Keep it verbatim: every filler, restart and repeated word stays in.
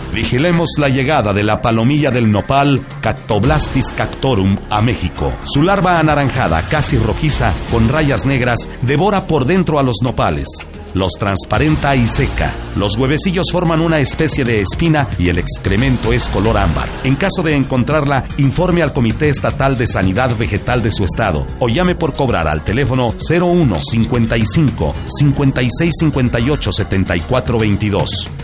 Vigilemos la llegada de la palomilla del nopal Cactoblastis cactorum a México. Su larva anaranjada, casi rojiza, con rayas negras, devora por dentro a los nopales. Los transparenta y seca. Los huevecillos forman una especie de espina y el excremento es color ámbar. En caso de encontrarla, informe al Comité Estatal de Sanidad Vegetal de su estado o llame por cobrar al teléfono cero uno cincuenta y cinco cincuenta y seis cincuenta y ocho setenta y cuatro veintidós.